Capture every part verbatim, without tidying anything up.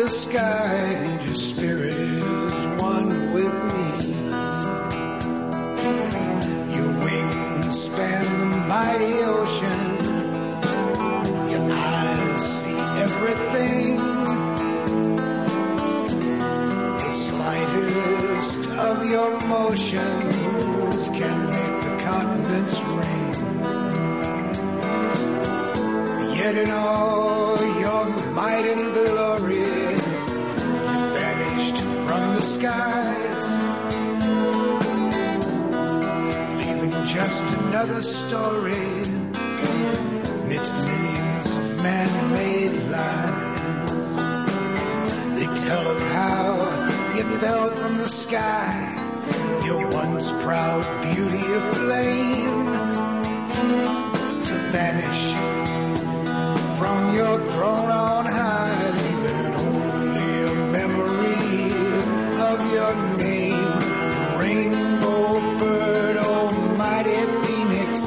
the sky, and your spirit is one with me. Your wings span the mighty ocean. Your eyes see everything. The slightest of your motions can make the continents ring. Yet in all your might and glory, you vanished from the skies, leaving just another story amidst millions of man-made lies. They tell of how you fell from the sky, your once proud beauty aflame, to vanish from your throne on high, leaving only a memory of your name. Rainbow bird, oh mighty phoenix,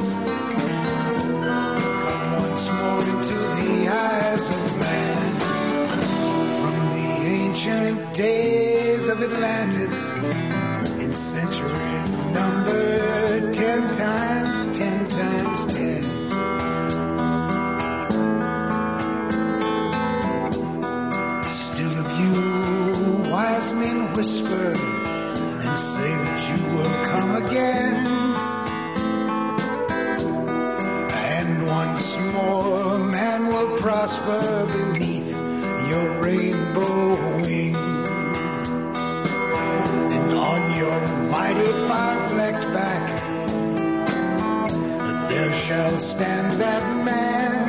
come once more into the eyes of man. From the ancient days of Atlantis, in centuries numbered ten times, ten times ten. Wise men whisper and say that you will come again, and once more man will prosper beneath your rainbow wing, and on your mighty far-flecked back there shall stand that man.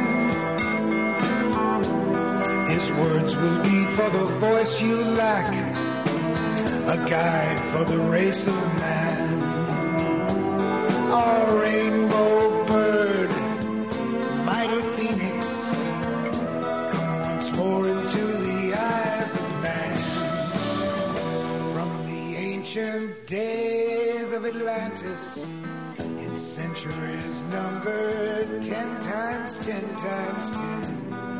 His words will be for the voice you lack, a guide for the race of man. Oh, rainbow bird, mighty phoenix, come once more into the eyes of man. From the ancient days of Atlantis, in centuries numbered ten times, ten times ten.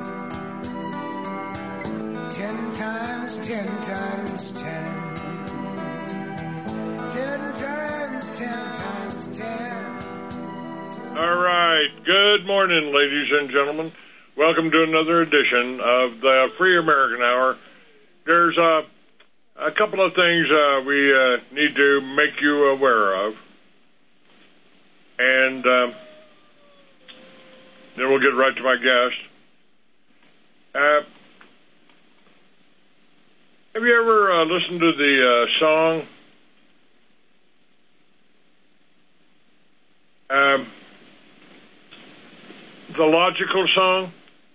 Ten times, ten times ten. Ten times, ten times ten. All right. Good morning, ladies and gentlemen. Welcome to another edition of the Free American Hour. There's uh, a couple of things uh, we uh, need to make you aware of. And uh, then we'll get right to my guest. Uh, Have you ever uh, listened to the uh, song, um, The Logical Song?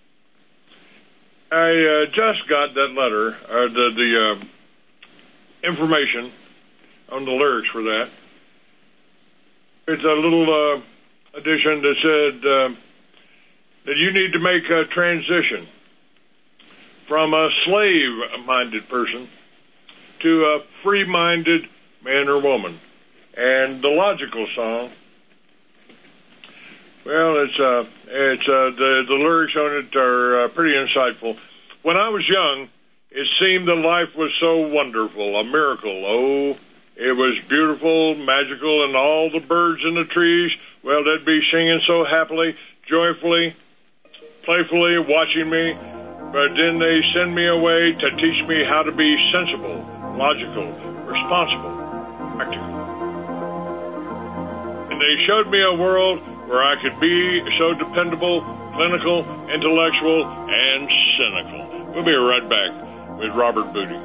I uh, just got that letter, or the, the uh, information on the lyrics for that. It's a little uh, addition that said uh, that you need to make a transition from a slave-minded person to a free-minded man or woman. And the logical song, well, it's uh, it's uh, the the lyrics on it are uh, pretty insightful. When I was young, it seemed that life was so wonderful, a miracle. Oh, it was beautiful, magical, and all the birds in the trees, well, they'd be singing so happily, joyfully, playfully, watching me. But then they send me away to teach me how to be sensible, logical, responsible, practical. And they showed me a world where I could be so dependable, clinical, intellectual, and cynical. We'll be right back with Robert Booty.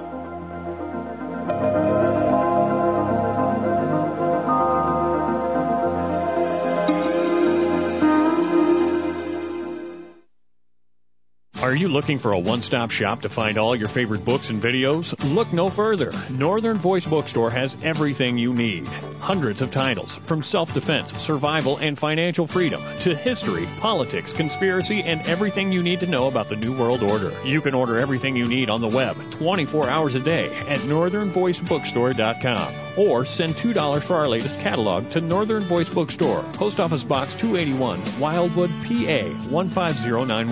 Are you looking for a one-stop shop to find all your favorite books and videos? Look no further. Northern Voice Bookstore has everything you need. Hundreds of titles, from self-defense, survival, and financial freedom, to history, politics, conspiracy, and everything you need to know about the New World Order. You can order everything you need on the web twenty-four hours a day at northern voice bookstore dot com. Or send two dollars for our latest catalog to Northern Voice Bookstore, Post Office Box two eighty-one, Wildwood, P A one five zero nine one.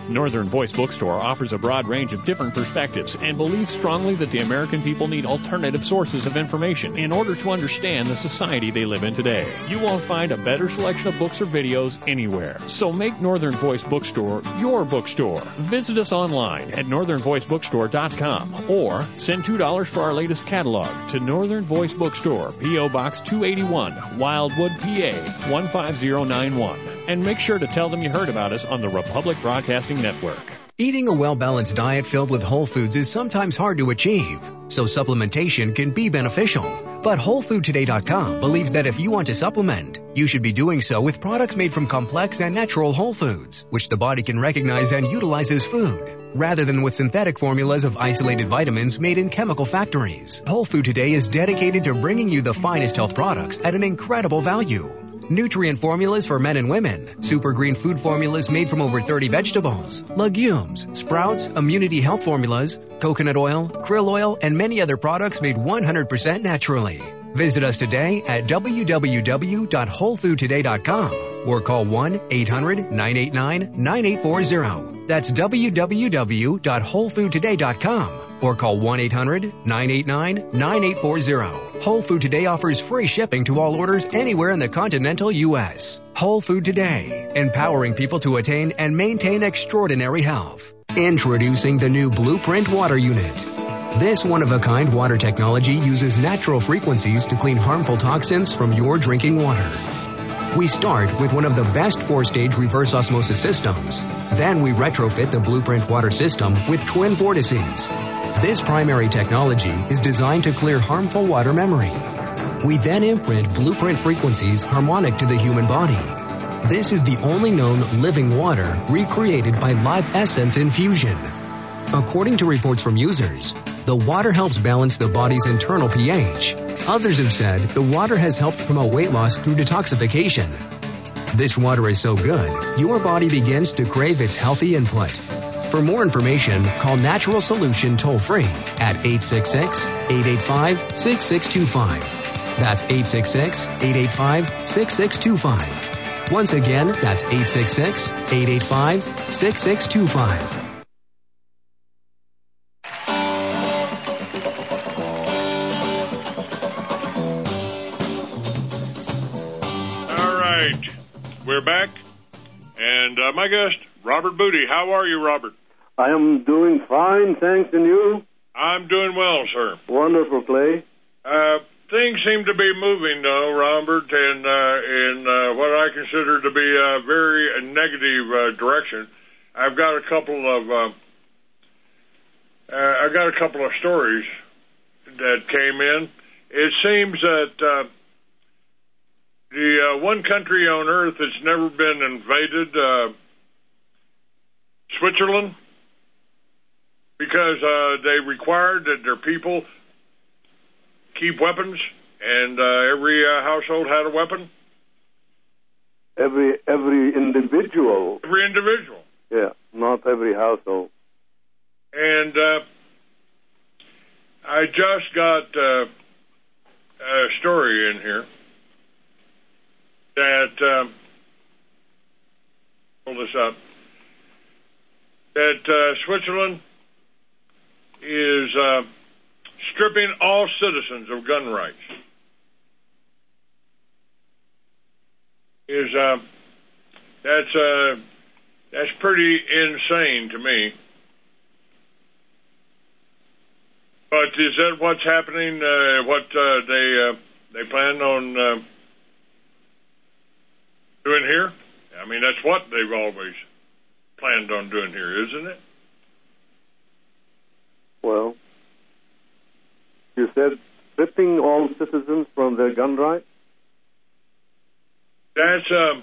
Northern Voice Bookstore offers a broad range of different perspectives and believes strongly that the American people need alternative sources of information in order to understand the society they live in today. You won't find a better selection of books or videos anywhere. So make Northern Voice Bookstore your bookstore. Visit us online at northern voice bookstore dot com or send two dollars for our latest catalog to Northern Voice Bookstore, P O. Box two eighty-one, Wildwood, P A one five zero nine one. And make sure to tell them you heard about us on the Republic Broadcasting Network. Eating a well-balanced diet filled with whole foods is sometimes hard to achieve, so supplementation can be beneficial. But whole food today dot com believes that if you want to supplement, you should be doing so with products made from complex and natural whole foods, which the body can recognize and utilize as food, rather than with synthetic formulas of isolated vitamins made in chemical factories. Whole Food Today is dedicated to bringing you the finest health products at an incredible value. Nutrient formulas for men and women, super green food formulas made from over thirty vegetables, legumes, sprouts, immunity health formulas, coconut oil, krill oil, and many other products made one hundred percent naturally. Visit us today at w w w dot whole food today dot com or call one eight hundred nine eight nine nine eight four zero. That's w w w dot whole food today dot com or call one eight hundred nine eight nine nine eight four zero. Whole Food Today offers free shipping to all orders anywhere in the continental U S. Whole Food Today, empowering people to attain and maintain extraordinary health. Introducing the new Blueprint Water Unit. This one-of-a-kind water technology uses natural frequencies to clean harmful toxins from your drinking water. We start with one of the best four-stage reverse osmosis systems. Then we retrofit the Blueprint water system with twin vortices. This primary technology is designed to clear harmful water memory. We then imprint Blueprint frequencies harmonic to the human body. This is the only known living water recreated by Live Essence infusion. According to reports from users, the water helps balance the body's internal pH. Others have said the water has helped promote weight loss through detoxification. This water is so good, your body begins to crave its healthy input. For more information, call Natural Solution toll-free at eight six six, eight eight five, six six two five. That's eight six six, eight eight five, six six two five. Once again, that's eight six six, eight eight five, six six two five. We're back, and uh, my guest, Robert Booty. How are you, Robert? I am doing fine, thanks, and you? I'm doing well, sir. Wonderful, Clay. Uh, things seem to be moving, though, Robert, in, uh, in uh, what I consider to be a very negative uh, direction. I've got a couple of uh, uh, I've got a couple of stories that came in. It seems that uh, the uh, one country on earth that's never been invaded, uh, Switzerland, because uh, they required that their people keep weapons, and uh, every uh, household had a weapon. Every every individual. Every individual. Yeah, not every household. And uh, I just got uh, a story in here that, uh, pull this up, that uh, Switzerland is uh, stripping all citizens of gun rights. Is uh, that's uh, that's pretty insane to me. But is that what's happening? Uh, what uh, they uh, they plan on uh, doing here? I mean, that's what they've always planned on doing here, isn't it? Well, you said stripping all citizens from their gun rights? That's uh,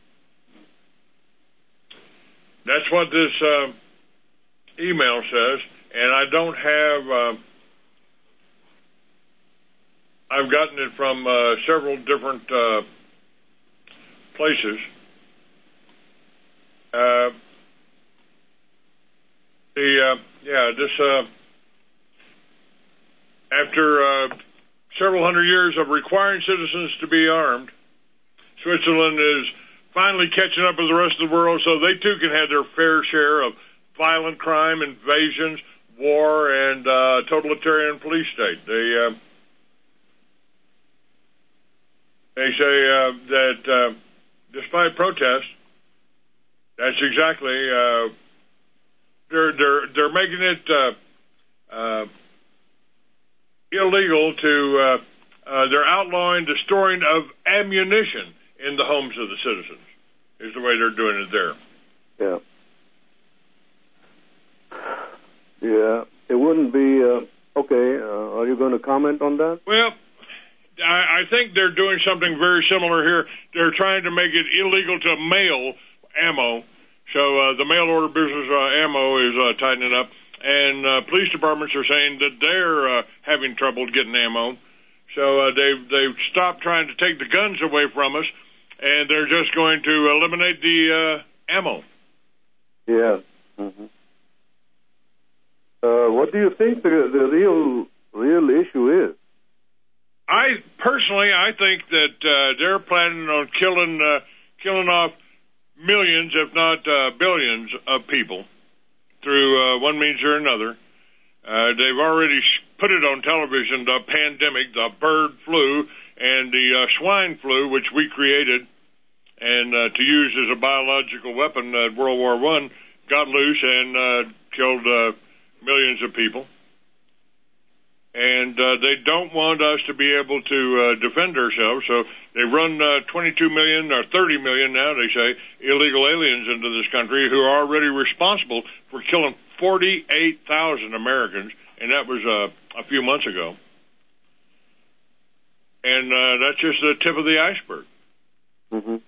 that's what this uh, email says, and I don't have. Uh, I've gotten it from uh, several different uh, places. Uh, the uh, yeah, this uh, after uh, several hundred years of requiring citizens to be armed, Switzerland is finally catching up with the rest of the world so they too can have their fair share of violent crime, invasions, war, and uh, totalitarian police state. They uh, they say uh, that uh, despite protests, that's exactly uh, they're they're they're making it uh, uh, illegal to uh, uh, they're outlawing the storing of ammunition in the homes of the citizens. Is the way they're doing it there. Yeah. Yeah, it wouldn't be, uh, okay, uh, are you going to comment on that? Well, I, I think they're doing something very similar here. They're trying to make it illegal to mail ammo. So uh, the mail order business uh, ammo is uh, tightening up. And uh, police departments are saying that they're uh, having trouble getting ammo. So uh, they've, they've stopped trying to take the guns away from us, and they're just going to eliminate the uh, ammo. Yeah. Mm-hmm. Uh, what do you think the, the real real issue is? I personally, I think that uh, they're planning on killing uh, killing off millions, if not uh, billions, of people through uh, one means or another. Uh, they've already put it on television: the pandemic, the bird flu, and the uh, swine flu, which we created, and uh, to use as a biological weapon at World War One, got loose and uh, killed Uh, millions of people, and uh, they don't want us to be able to uh, defend ourselves, so they run uh, twenty-two million or thirty million now, they say, illegal aliens into this country who are already responsible for killing forty-eight thousand Americans, and that was uh, a few months ago. And uh, that's just the tip of the iceberg. Mm-hmm.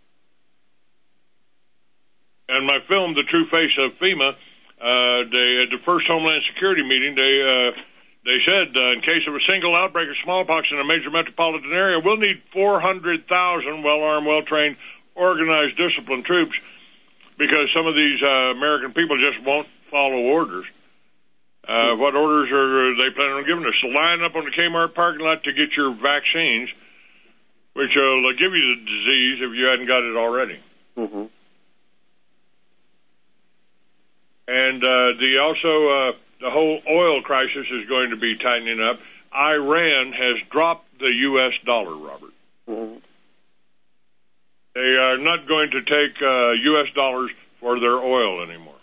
And my film, The True Face of FEMA, Uh, they, at the first Homeland Security meeting, they uh, they said uh, in case of a single outbreak of smallpox in a major metropolitan area, we'll need four hundred thousand well-armed, well-trained, organized, disciplined troops because some of these uh, American people just won't follow orders. Uh, what orders are they planning on giving us? So line up on the Kmart parking lot to get your vaccines, which will give you the disease if you hadn't got it already. Mm-hmm. And uh, the also uh, the whole oil crisis is going to be tightening up. Iran has dropped the U S dollar, Robert. Mm-hmm. They are not going to take uh, U S dollars for their oil anymore.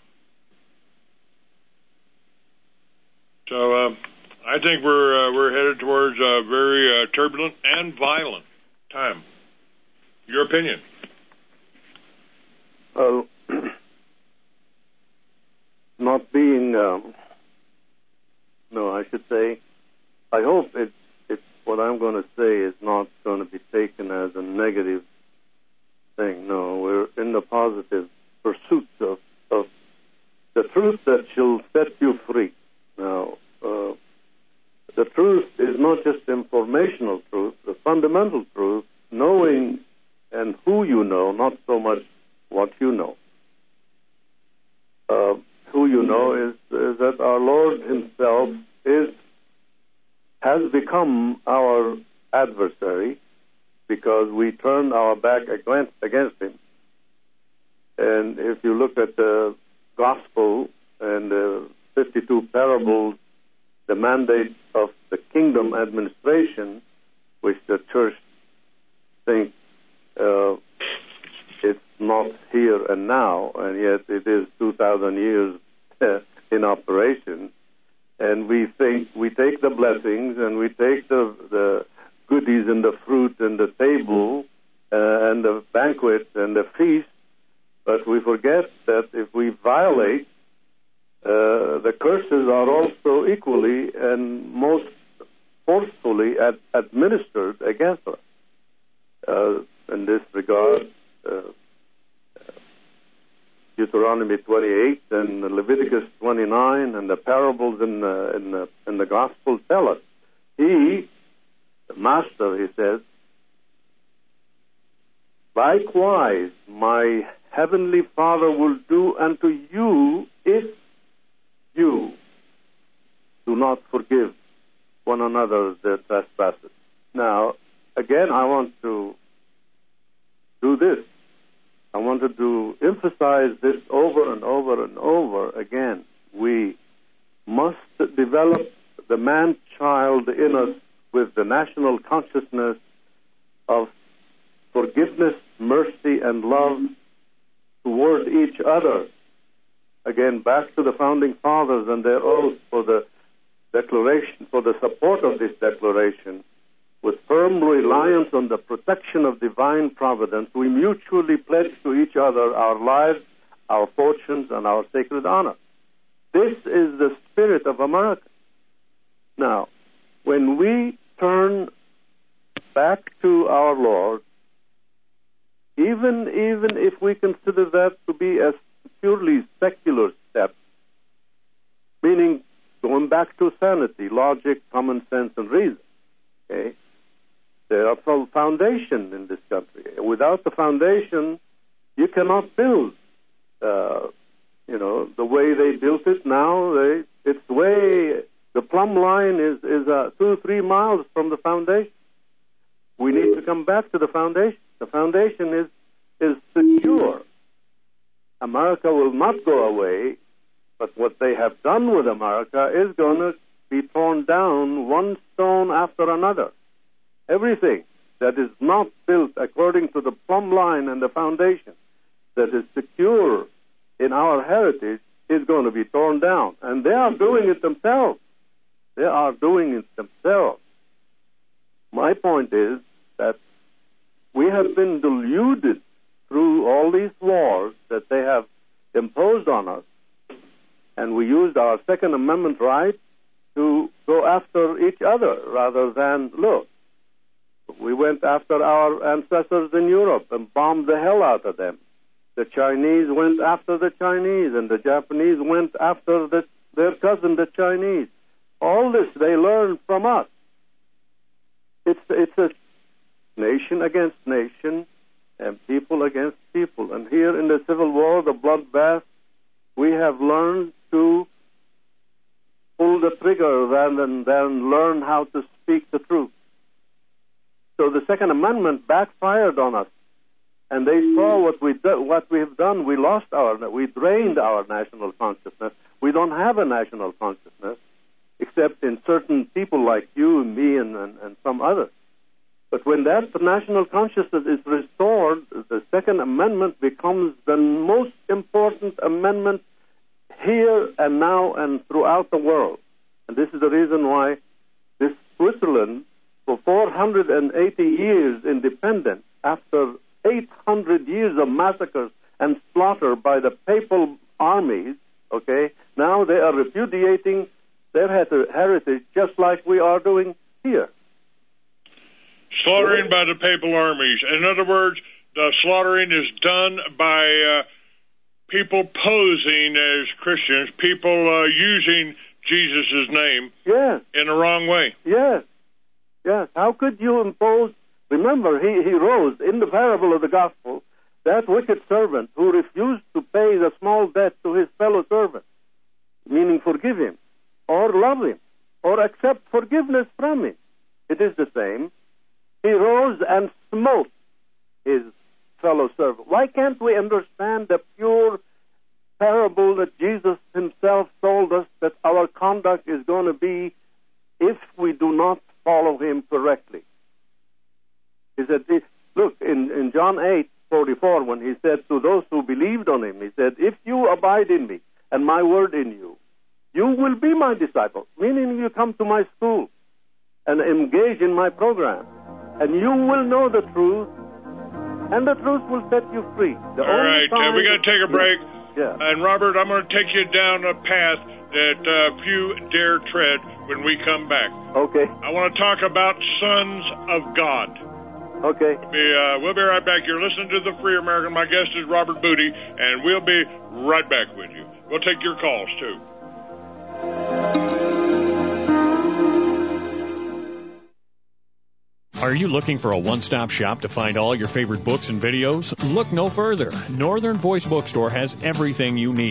So uh, I think we're uh, we're headed towards a very uh, turbulent and violent time. Your opinion? Well, not being, um, no, I should say, I hope it, it, what I'm going to say is not going to be taken as a negative thing. No, we're in the positive pursuit of, of the truth that shall set you free. Now, uh, the truth is not just informational truth, the fundamental truth, knowing and who you know, not so much what you know. Uh, who you know is, is that our Lord himself is has become our adversary because we turned our back against, against him. And if you look at the gospel and the fifty-two parables, the mandate of the kingdom administration, which the church thinks uh, it's not here and now, and yet it is two thousand years in operation. And we think we take the blessings and we take the, the goodies and the fruit and the table uh, and the banquet and the feast, but we forget that if we violate, uh, the curses are also equally and most forcefully ad- administered against us. Uh, in this regard, uh, Deuteronomy twenty-eight and Leviticus twenty-nine and the parables in the, in the, in the gospel tell us. He, the master, he says, likewise my heavenly Father will do unto you if you do not forgive one another their trespasses. Now, again, I want to do this. I wanted to emphasize this over and over and over again. We must develop the man-child in us with the national consciousness of forgiveness, mercy, and love toward each other. Again, back to the Founding Fathers and their oath for the declaration, for the support of this declaration. With firm reliance on the protection of divine providence, we mutually pledge to each other our lives, our fortunes, and our sacred honor. This is the spirit of America. Now, when we turn back to our Lord, even even if we consider that to be a purely secular step, meaning going back to sanity, logic, common sense, and reason, okay? There are some foundation in this country. Without the foundation, you cannot build. Uh, you know, the way they built it now, they, it's way, the plumb line is, is uh, two, three miles from the foundation. We need to come back to the foundation. The foundation is, is secure. America will not go away, but what they have done with America is going to be torn down one stone after another. Everything that is not built according to the plumb line and the foundation that is secure in our heritage is going to be torn down. And they are doing it themselves. They are doing it themselves. My point is that we have been deluded through all these wars that they have imposed on us, and we used our Second Amendment right to go after each other rather than look. We went after our ancestors in Europe and bombed the hell out of them. The Chinese went after the Chinese, and the Japanese went after the, their cousin, the Chinese. All this they learned from us. It's, it's a nation against nation and people against people. And here in the Civil War, the bloodbath, we have learned to pull the trigger rather than, than learn how to speak the truth. So the Second Amendment backfired on us, and they saw what we do, what we have done. We lost our, we drained our national consciousness. We don't have a national consciousness, except in certain people like you and me and, and, and some others. But when that national consciousness is restored, the Second Amendment becomes the most important amendment here and now and throughout the world. And this is the reason why this Switzerland, for four hundred eighty years independent, after eight hundred years of massacres and slaughter by the papal armies, okay, now they are repudiating their heritage just like we are doing here. Slaughtering by the papal armies. In other words, the slaughtering is done by uh, people posing as Christians, people uh, using Jesus' name yes. in the wrong way. Yes. Yes, how could you impose? Remember, he, he rose in the parable of the gospel, that wicked servant who refused to pay the small debt to his fellow servant, meaning forgive him, or love him, or accept forgiveness from him. It is the same. He rose and smote his fellow servant. Why can't we understand the pure parable that Jesus himself told us that our conduct is going to be if we do not follow him correctly? He said, look, in, in John eight forty-four, when he said to those who believed on him, he said, if you abide in me and my word in you, you will be my disciple, meaning you come to my school and engage in my program, and you will know the truth, and the truth will set you free. The All right, uh, we got to take a break. Yeah. And Robert, I'm going to take you down a path that uh, few dare tread when we come back. Okay. I want to talk about sons of God. Okay. We'll be, uh, we'll be right back. You're listening to The Free American. My guest is Robert Booty, and we'll be right back with you. We'll take your calls, too. Are you looking for a one-stop shop to find all your favorite books and videos? Look no further. Northern Voice Bookstore has everything you need.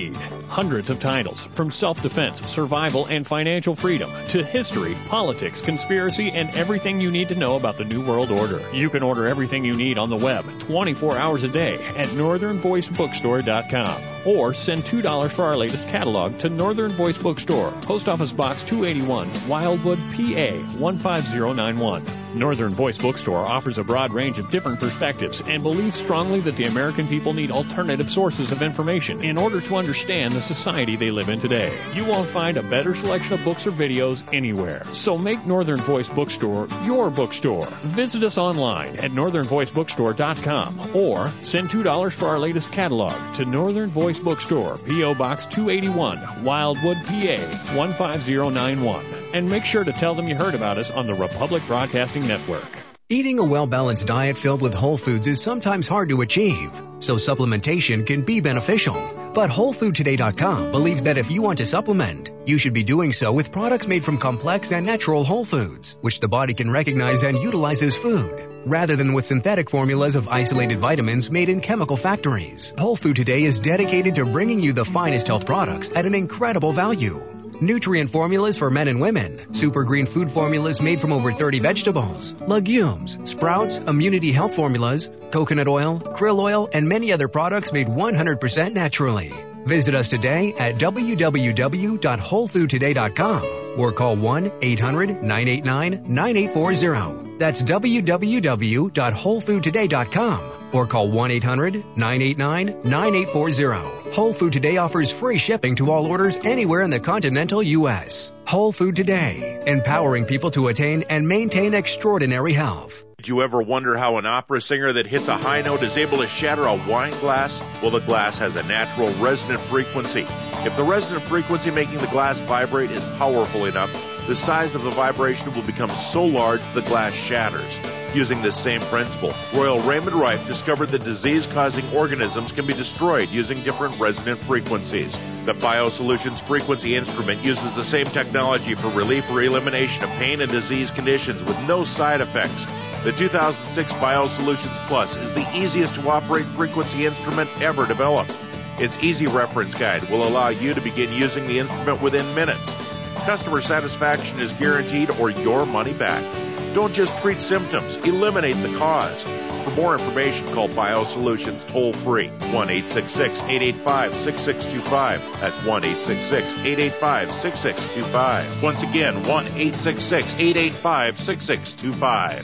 Hundreds of titles, from self-defense, survival, and financial freedom to history, politics, conspiracy, and everything you need to know about the New World Order. You can order everything you need on the web twenty-four hours a day at northern voice bookstore dot com. Or send two dollars for our latest catalog to Northern Voice Bookstore, Post Office Box two eighty-one, Wildwood, P A one five zero nine one. Northern Voice Bookstore offers a broad range of different perspectives and believes strongly that the American people need alternative sources of information in order to understand the society they live in today. You won't find a better selection of books or videos anywhere. So make Northern Voice Bookstore your bookstore. Visit us online at northern voice bookstore dot com or send two dollars for our latest catalog to Northern Voice Bookstore, P O Box two eighty-one, Wildwood, P A one five zero nine one. And make sure to tell them you heard about us on the Republic Broadcasting Network. Eating a well-balanced diet filled with whole foods is sometimes hard to achieve, so supplementation can be beneficial. But whole food today dot com believes that if you want to supplement, you should be doing so with products made from complex and natural whole foods, which the body can recognize and utilize as food, rather than with synthetic formulas of isolated vitamins made in chemical factories. Whole Food Today is dedicated to bringing you the finest health products at an incredible value. Nutrient formulas for men and women, super green food formulas made from over thirty vegetables, legumes, sprouts, immunity health formulas, coconut oil, krill oil, and many other products made one hundred percent naturally. Visit us today at w w w dot whole food today dot com or call one eight hundred nine eight nine nine eight four zero. That's w w w dot whole food today dot com or call one eight hundred nine eight nine nine eight four zero. Whole Food Today offers free shipping to all orders anywhere in the continental U S. Whole Food Today, empowering people to attain and maintain extraordinary health. Did you ever wonder how an opera singer that hits a high note is able to shatter a wine glass? Well, the glass has a natural resonant frequency. If the resonant frequency making the glass vibrate is powerful enough, the size of the vibration will become so large the glass shatters. Using this same principle, Royal Raymond Rife discovered that disease-causing organisms can be destroyed using different resonant frequencies. The BioSolutions frequency instrument uses the same technology for relief or elimination of pain and disease conditions with no side effects. The two thousand six BioSolutions Plus is the easiest to operate frequency instrument ever developed. Its easy reference guide will allow you to begin using the instrument within minutes. Customer satisfaction is guaranteed or your money back. Don't just treat symptoms, eliminate the cause. For more information, call BioSolutions toll-free, one eight six six, eight eight five, six six two five. That's one eight six six, eight eight five, six six two five. Once again, one eight six six, eight eight five, six six two five.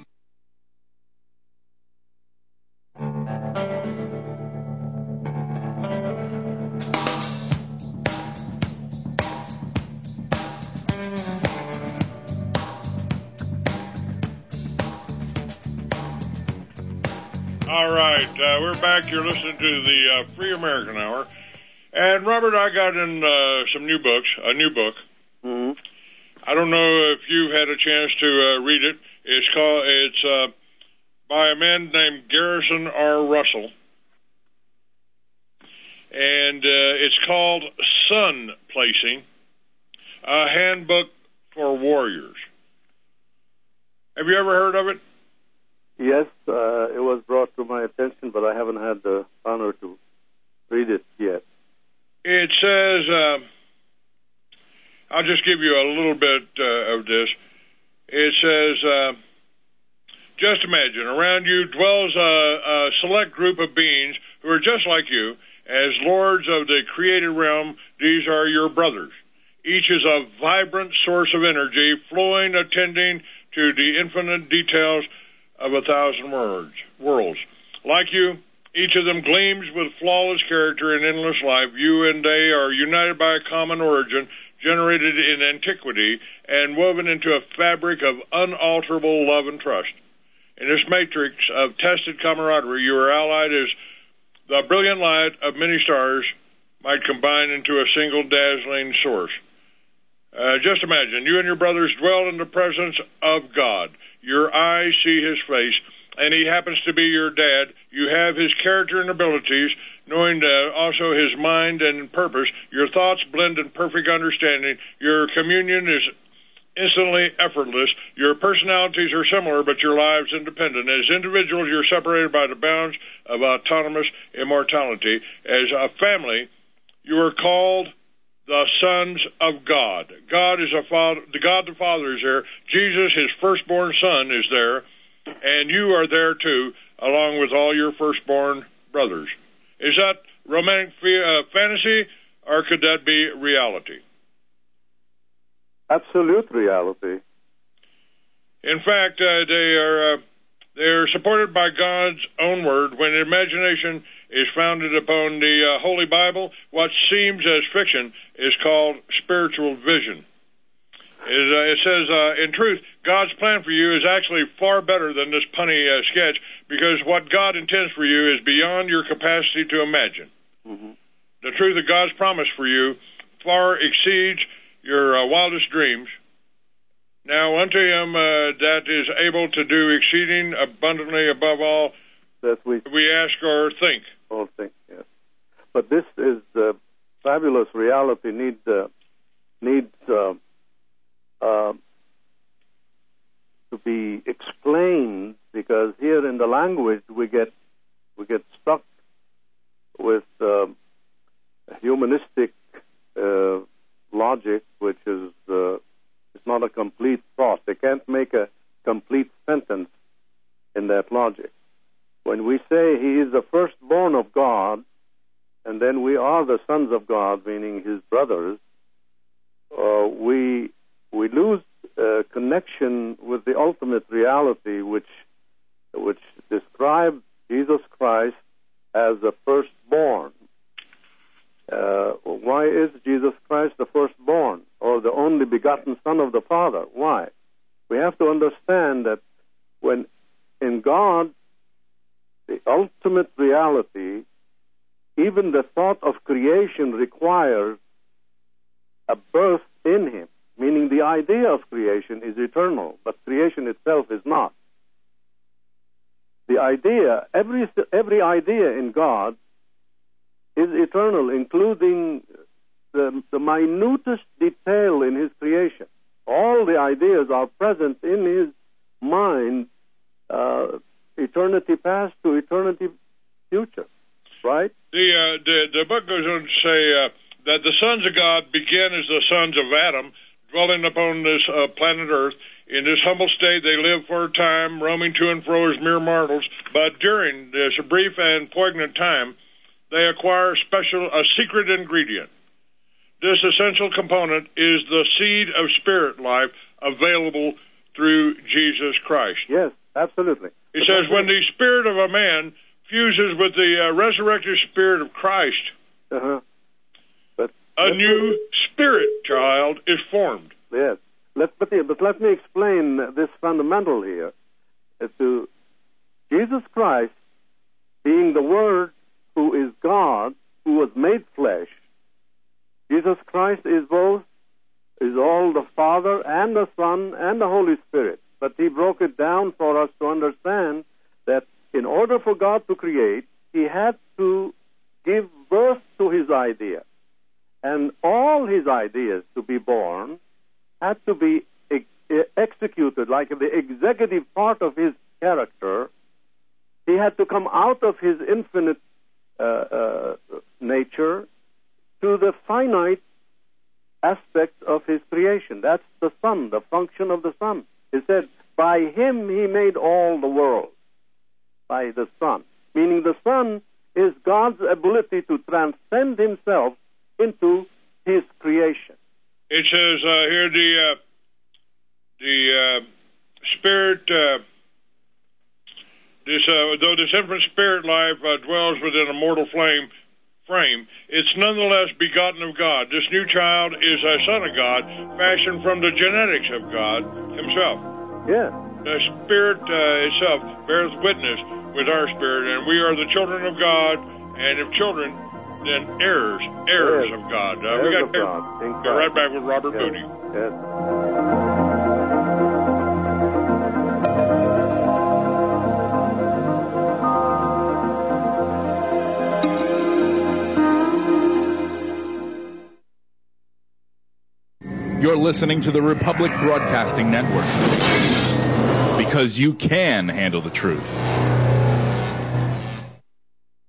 All right, uh, we're back. You're listening to the uh, Free American Hour. And, Robert, I got in uh, some new books, a new book. Mm-hmm. I don't know if you've had a chance to uh, read it. It's called. It's uh, by a man named Garrison R. Russell. And uh, it's called Sun Placing, a Handbook for Warriors. Have you ever heard of it? Yes, uh, it was brought to my attention, but I haven't had the honor to read it yet. It says, uh, I'll just give you a little bit uh, of this. It says, uh, just imagine, around you dwells a, a select group of beings who are just like you. As lords of the created realm, these are your brothers. Each is a vibrant source of energy, flowing, attending to the infinite details of a thousand words, worlds. Like you, each of them gleams with flawless character and endless life. You and they are united by a common origin, generated in antiquity, and woven into a fabric of unalterable love and trust. In this matrix of tested camaraderie, you are allied as the brilliant light of many stars might combine into a single dazzling source. Uh, just imagine, you and your brothers dwell in the presence of God. Your eyes see his face, and he happens to be your dad. You have his character and abilities, knowing uh, also his mind and purpose. Your thoughts blend in perfect understanding. Your communion is instantly effortless. Your personalities are similar, but your lives independent. As individuals, you're separated by the bounds of autonomous immortality. As a family, you are called the sons of God. God is a father. The God the Father is there. Jesus, his firstborn son, is there, and you are there too, along with all your firstborn brothers. Is that romantic uh, fantasy, or could that be reality? Absolute reality. In fact, uh, they are uh, they are supported by God's own word. When imagination is founded upon the uh, Holy Bible, what seems as fiction is called spiritual vision. It, uh, it says, uh, in truth, God's plan for you is actually far better than this punny uh, sketch, because what God intends for you is beyond your capacity to imagine. Mm-hmm. The truth of God's promise for you far exceeds your uh, wildest dreams. Now unto him uh, that is able to do exceeding abundantly above all that we, we ask or think. All think, yes. But this is uh, fabulous reality need, uh, needs uh, uh, to be explained, because here in the language we get we get stuck with uh, humanistic uh, logic, which is uh, it's not a complete thought. They can't make a complete sentence in that logic. When we say he is the firstborn of God, and then we are the sons of God, meaning his brothers, uh, we we lose uh, connection with the ultimate reality, which which describes Jesus Christ as the firstborn. Uh, why is Jesus Christ the firstborn, or the only begotten Son of the Father? Why? We have to understand that when in God, the ultimate reality, even the thought of creation requires a birth in him, meaning the idea of creation is eternal, but creation itself is not. The idea, every every idea in God is eternal, including the, the minutest detail in his creation. All the ideas are present in his mind, uh, eternity past to eternity future, right? The, uh, the, the book goes on to say uh, that the sons of God begin as the sons of Adam, dwelling upon this uh, planet Earth. In this humble state, they live for a time, roaming to and fro as mere mortals, but during this brief and poignant time, they acquire special, a secret ingredient. This essential component is the seed of spirit life available through Jesus Christ. Yes, absolutely. He but says, when the spirit of a man fuses with the uh, resurrected spirit of Christ, uh-huh. but, a new me, spirit child is formed. Yes. Let, but, but let me explain this fundamental here. Uh, to Jesus Christ being the Word who is God, who was made flesh, Jesus Christ is both, is all the Father and the Son and the Holy Spirit. But he broke it down for us to understand that in order for God to create, he had to give birth to his idea. And all his ideas to be born had to be ex- executed, like the executive part of his character. He had to come out of his infinite uh, uh, nature to the finite aspect of his creation. That's the Son, the function of the Son. He said, by him he made all the world, by the Son. Meaning the Son is God's ability to transcend himself into his creation. It says uh, here the uh, the uh, Spirit, uh, this uh, though this infinite spirit life uh, dwells within a mortal flame frame, it's nonetheless begotten of God. This new child is a son of God, fashioned from the genetics of God himself. Yes. The Spirit uh, itself bears witness with our spirit, and we are the children of God, and if children, then heirs, heirs yes. of God. Uh, heirs we got of God. go right back with Robert yes. Moody. Yes. You're listening to the Republic Broadcasting Network, because you can handle the truth.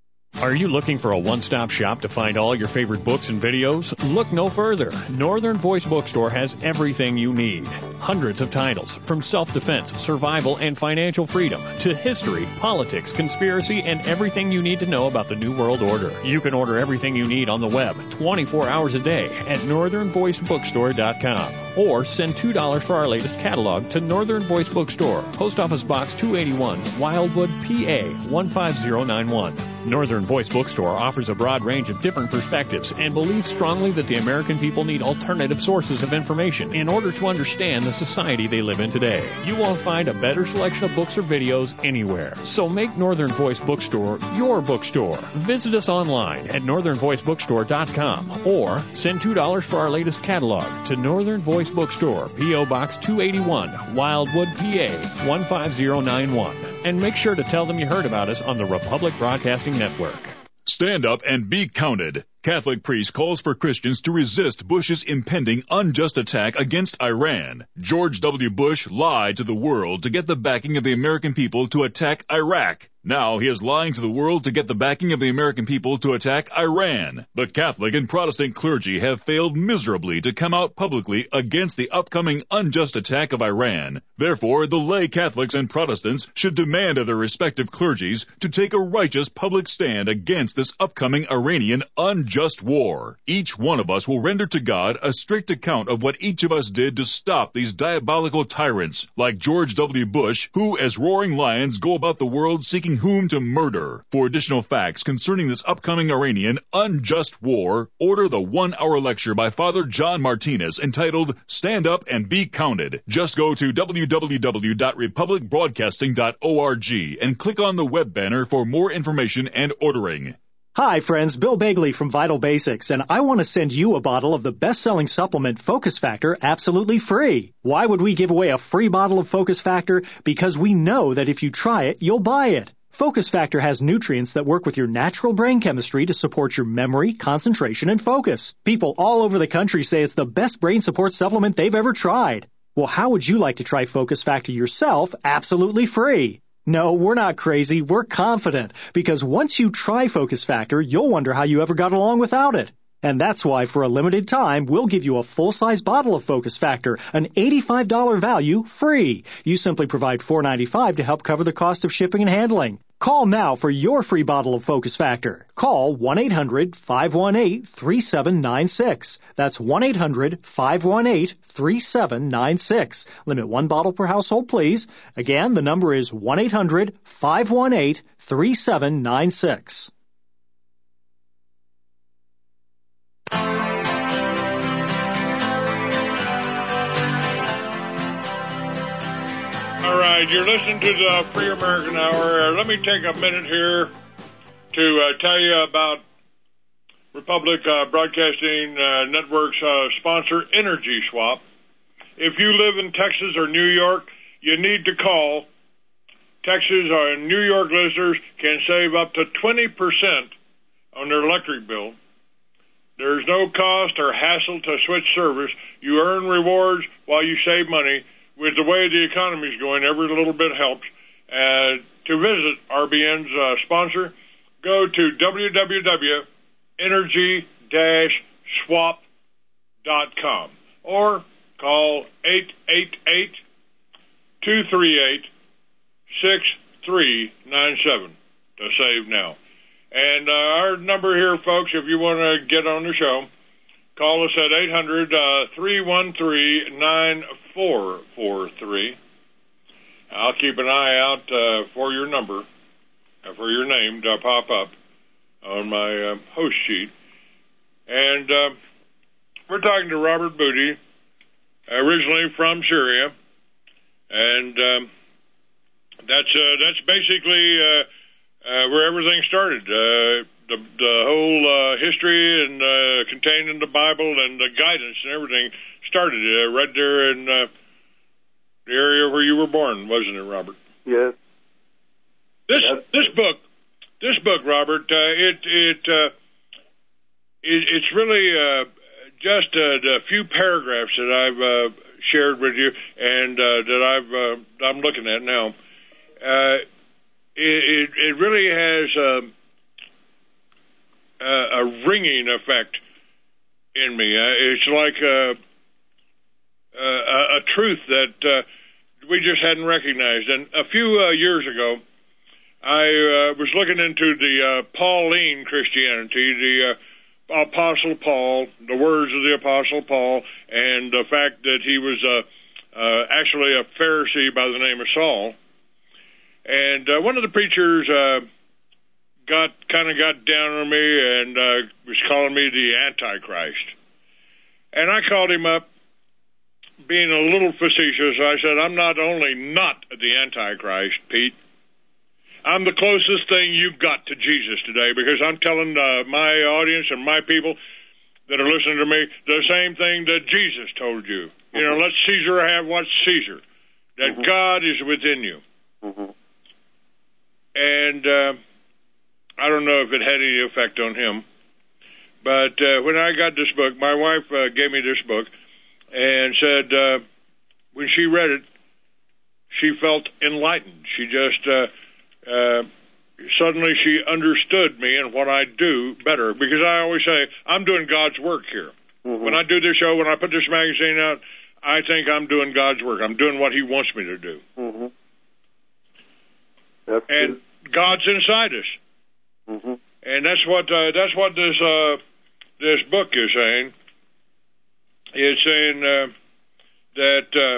Are you looking for a one-stop shop to find all your favorite books and videos? Look no further. Northern Voice Bookstore has everything you need. Hundreds of titles, from self-defense, survival, and financial freedom, to history, politics, conspiracy, and everything you need to know about the New World Order. You can order everything you need on the web, twenty-four hours a day, at northern voice bookstore dot com. Or send two dollars for our latest catalog to Northern Voice Bookstore, Post Office Box two eighty-one, Wildwood, P A one five zero nine one. Northern Voice Bookstore offers a broad range of different perspectives and believes strongly that the American people need alternative sources of information in order to understand the society they live in today. You won't find a better selection of books or videos anywhere. So make Northern Voice Bookstore your bookstore. Visit us online at northern voice bookstore dot com or send two dollars for our latest catalog to Northern Voice Bookstore, P O Box two eighty-one, Wildwood, P A one five zero nine one. And make sure to tell them you heard about us on the Republic Broadcasting Network. Stand up and be counted. Catholic priest calls for Christians to resist Bush's impending unjust attack against Iran. George W. Bush lied to the world to get the backing of the American people to attack Iraq. Now he is lying to the world to get the backing of the American people to attack Iran. The Catholic and Protestant clergy have failed miserably to come out publicly against the upcoming unjust attack of Iran. Therefore, the lay Catholics and Protestants should demand of their respective clergies to take a righteous public stand against this upcoming Iranian unjust war. Each one of us will render to God a strict account of what each of us did to stop these diabolical tyrants, like George W. Bush, who, as roaring lions, go about the world seeking whom to murder. For additional facts concerning this upcoming Iranian unjust war, order the one-hour lecture by Father John Martinez entitled Stand Up and Be Counted. Just go to w w w dot republic broadcasting dot org and click on the web banner for more information and ordering. Hi, friends. Bill Bagley from Vital Basics, and I want to send you a bottle of the best-selling supplement Focus Factor absolutely free. Why would we give away a free bottle of Focus Factor? Because we know that if you try it, you'll buy it. Focus Factor has nutrients that work with your natural brain chemistry to support your memory, concentration, and focus. People all over the country say it's the best brain support supplement they've ever tried. Well, how would you like to try Focus Factor yourself absolutely free? No, we're not crazy. We're confident. Because once you try Focus Factor, you'll wonder how you ever got along without it. And that's why, for a limited time, we'll give you a full-size bottle of Focus Factor, an eighty-five dollars value, free. You simply provide four dollars and ninety-five cents to help cover the cost of shipping and handling. Call now for your free bottle of Focus Factor. Call one eight hundred five one eight three seven nine six. That's one eight hundred five one eight three seven nine six. Limit one bottle per household, please. Again, the number is one eight hundred five one eight three seven nine six. All right, you're listening to the Free American Hour. Uh, let me take a minute here to uh, tell you about Republic uh, Broadcasting uh, Network's uh, sponsor, Energy Swap. If you live in Texas or New York, you need to call. Texas or New York listeners can save up to twenty percent on their electric bill. There's no cost or hassle to switch service. You earn rewards while you save money. With the way the economy is going, every little bit helps. Uh, to visit R B N's uh, sponsor, go to w w w dot energy dash swap dot com or call eight eight eight, two three eight, six three nine seven to save now. And uh, our number here, folks, if you want to get on the show, call us at eight hundred, three one three, nine four four three. I'll keep an eye out uh, for your number, uh, for your name to pop up on my uh, host sheet. And uh, we're talking to Robert Booty, originally from Syria. And um, that's uh, that's basically uh, uh, where everything started. Uh, The, the whole uh, history and uh, contained in the Bible and the guidance and everything started uh, right there in uh, the area where you were born, wasn't it, Robert? Yes. This yes. this book, this book, Robert, uh, it it, uh, it it's really uh, just uh, the few paragraphs that I've uh, shared with you and uh, that I've uh, I'm looking at now. Uh, it, it it really has. Uh, uh, a ringing effect in me. Uh, it's like a, a, a truth that uh, we just hadn't recognized. And a few uh, years ago, I uh, was looking into the uh, Pauline Christianity, the uh, Apostle Paul, the words of the Apostle Paul, and the fact that he was uh, uh, actually a Pharisee by the name of Saul. And uh, one of the preachers uh, got kind of got down on me and uh, was calling me the Antichrist. And I called him up, being a little facetious. I said, I'm not only not the Antichrist, Pete, I'm the closest thing you've got to Jesus today, because I'm telling uh, my audience and my people that are listening to me the same thing that Jesus told you. You know, let Caesar have what's Caesar, that mm-hmm. God is within you. Mm-hmm. And uh, I don't know if it had any effect on him, but uh, when I got this book, my wife uh, gave me this book and said uh, when she read it, she felt enlightened. She just... Uh, Uh, suddenly she understood me and what I do better, because I always say, I'm doing God's work here. Mm-hmm. When I do this show, when I put this magazine out, I think I'm doing God's work. I'm doing what he wants me to do. Mm-hmm. That's and good. God's inside us. Mm-hmm. And that's what uh, that's what this uh, this book is saying. It's saying uh, that uh,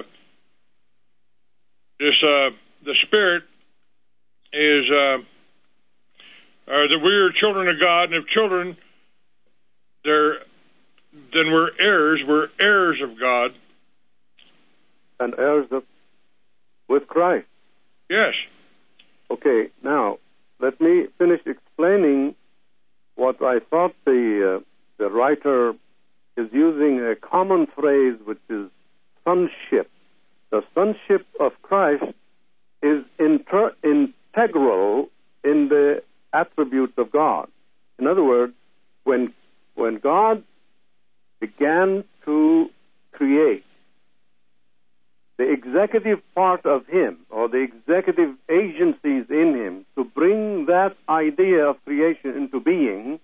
this uh, the Spirit is uh, uh, that we are children of God, and if children, they're, then we're heirs. We're heirs of God. And heirs of, with Christ. Yes. Okay, now, let me finish explaining what I thought the, uh, the writer is using a common phrase, which is sonship. The sonship of Christ is inter- in integral in the attributes of God. In other words, when when God began to create, the executive part of him, or the executive agencies in him, to bring that idea of creation into being,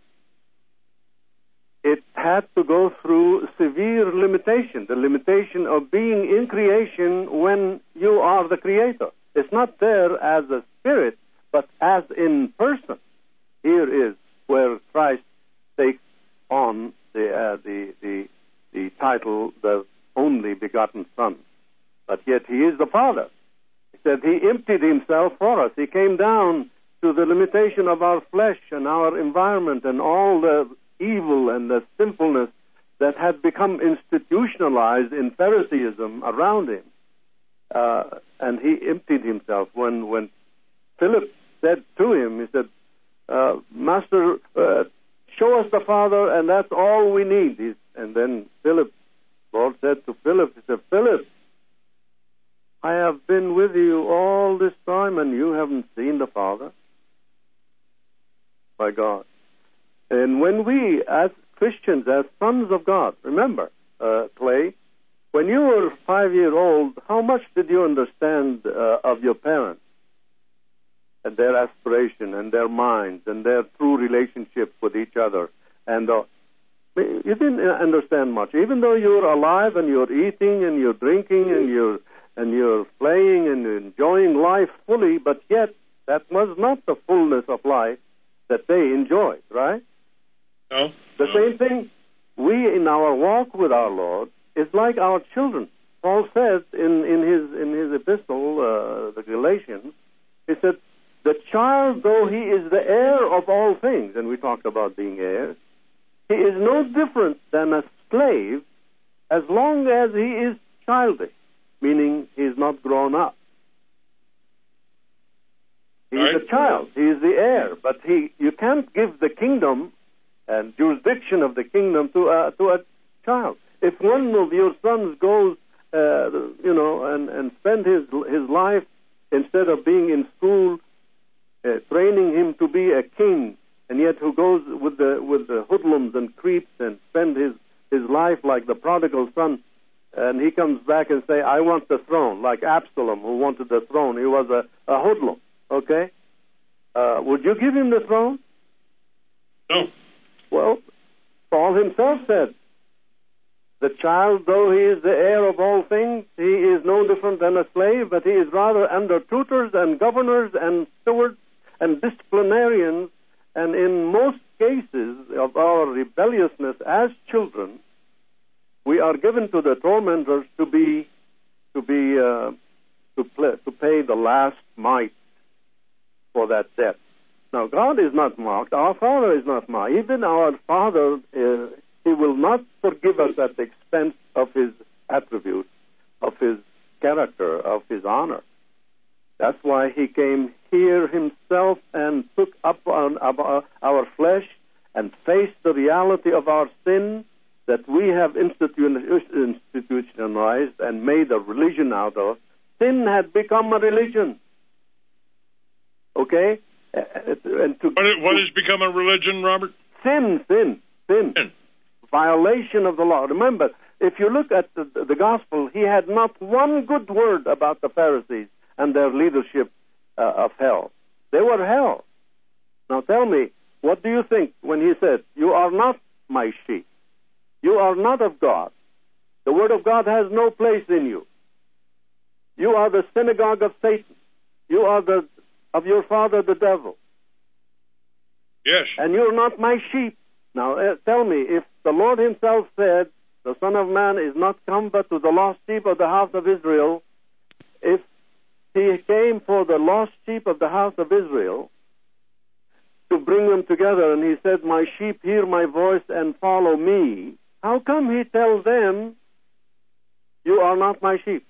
it had to go through severe limitation, the limitation of being in creation when you are the creator. It's not there as a spirit, but as in person. Here is where Christ takes on the uh, the, the the title, the only begotten Son. But yet he is the Father. He said he emptied himself for us. He came down to the limitation of our flesh and our environment and all the evil and the sinfulness that had become institutionalized in Phariseeism around him. Uh, and he emptied himself. When when Philip said to him, he said, uh, Master, uh, show us the Father, and that's all we need. He's, and then Philip, Lord said to Philip, he said, Philip, I have been with you all this time, and you haven't seen the Father. By God. And when we, as Christians, as sons of God, remember, uh, Clay, when you were five years old, how much did you understand uh, of your parents and their aspiration and their minds and their true relationship with each other? And uh, you didn't understand much, even though you're alive and you're eating and you're drinking and you're and you're playing and enjoying life fully. But yet, that was not the fullness of life that they enjoyed, right? No. The no. same thing, we in our walk with our Lord, is like our children. Paul says in, in his in his epistle, uh, the Galatians, he said, the child, though he is the heir of all things, and we talked about being heirs, he is no different than a slave as long as he is childish, meaning he is not grown up. He is right. a child. He is the heir, but he you can't give the kingdom and jurisdiction of the kingdom to a, to a child. If one of your sons goes, uh, you know, and, and spend his his life, instead of being in school, uh, training him to be a king, and yet who goes with the with the hoodlums and creeps and spend his, his life like the prodigal son, and he comes back and say, I want the throne, like Absalom, who wanted the throne. He was a, a hoodlum, okay? Uh, would you give him the throne? No. Well, Paul himself said, the child, though he is the heir of all things, he is no different than a slave, but he is rather under tutors and governors and stewards and disciplinarians, and in most cases of our rebelliousness as children, we are given to the tormentors to be to be uh, to, play, to pay the last mite for that debt. Now, God is not mocked. Our Father is not mocked. Even our Father, uh, He will not forgive us at the expense of His attributes, of His character, of His honor. That's why He came here Himself and took up on, our, our flesh and faced the reality of our sin that we have institu- institutionalized and made a religion out of. Sin had become a religion. Okay? And to, what, what has become a religion, Robert? Sin, sin, sin. sin. Violation of the law. Remember, if you look at the, the gospel, he had not one good word about the Pharisees and their leadership uh, of hell. They were hell. Now tell me, what do you think when he said, you are not my sheep? You are not of God. The word of God has no place in you. You are the synagogue of Satan. You are the of your father, the devil. Yes. And you're not my sheep. Now, uh, tell me, if the Lord Himself said, the Son of Man is not come but to the lost sheep of the house of Israel, if He came for the lost sheep of the house of Israel to bring them together, and He said, my sheep hear my voice and follow me, how come He tells them, you are not my sheep?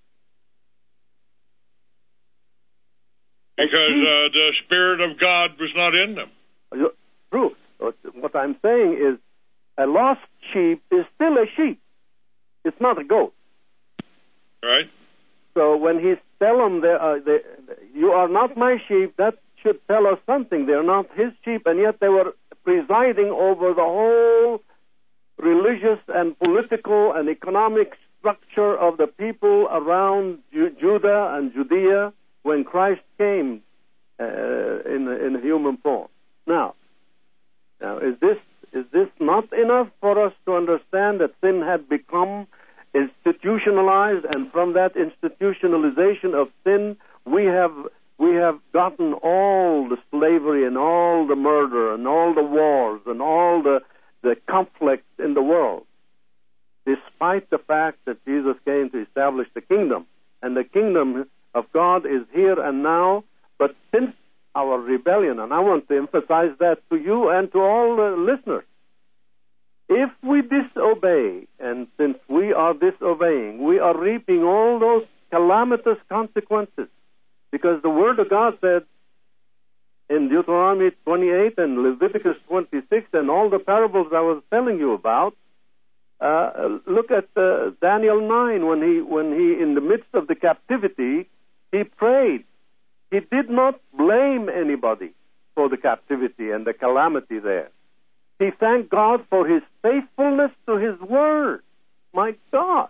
Because uh, the Spirit of God was not in them. True. What I'm saying is, a lost sheep is still a sheep. It's not a goat. Right. So when He tell them, they are, they, you are not my sheep, that should tell us something. They're not His sheep, and yet they were presiding over the whole religious and political and economic structure of the people around Ju- Judah and Judea when Christ came uh, in, in human form. Now, now is this is this not enough for us to understand that sin had become institutionalized, and from that institutionalization of sin, we have we have gotten all the slavery and all the murder and all the wars and all the the conflicts in the world, despite the fact that Jesus came to establish the kingdom, and the kingdom of God is here and now. But since our rebellion, and I want to emphasize that to you and to all the listeners, if we disobey, and since we are disobeying, we are reaping all those calamitous consequences, because the Word of God said in Deuteronomy twenty-eight and Leviticus twenty-six and all the parables I was telling you about, uh, look at uh, Daniel nine, when he, when he, in the midst of the captivity, he prayed. He did not blame anybody for the captivity and the calamity there. He thanked God for His faithfulness to His Word. My God.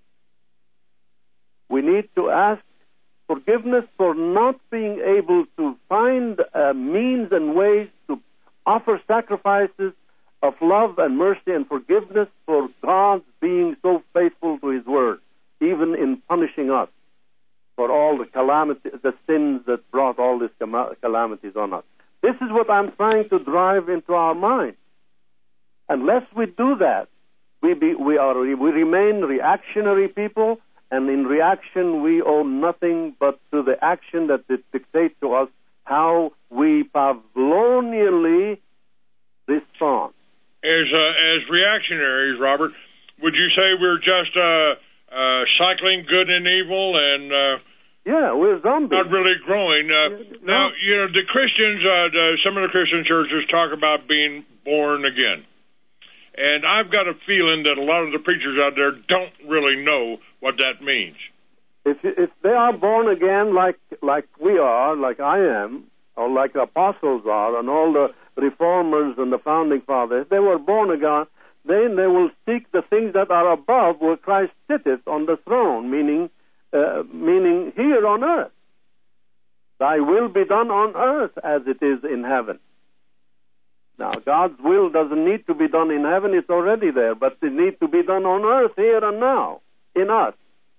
We need to ask forgiveness for not being able to find uh, means and ways to offer sacrifices of love and mercy and forgiveness for God being so faithful to His Word, even in punishing us for all the calamity, the sins that brought all these calamities on us. This is what I'm trying to drive into our mind. Unless we do that, we be, we are we remain reactionary people, and in reaction we owe nothing but to the action that it dictates to us how we Pavlovianly respond. As uh, as reactionaries, Robert, would you say we're just uh, uh, cycling good and evil and uh, yeah, we're zombies, not really growing? Uh, no. Now, you know, the Christians, uh, the, some of the Christian churches talk about being born again. And I've got a feeling that a lot of the preachers out there don't really know what that means. If if they are born again like like we are, like I am, or like the apostles are, and all the reformers and the founding fathers, they were born again, then they will seek the things that are above, where Christ sitteth on the throne, meaning uh, meaning here on earth. Thy will be done on earth as it is in heaven. Now, God's will doesn't need to be done in heaven. It's already there. But it needs to be done on earth here and now, in us.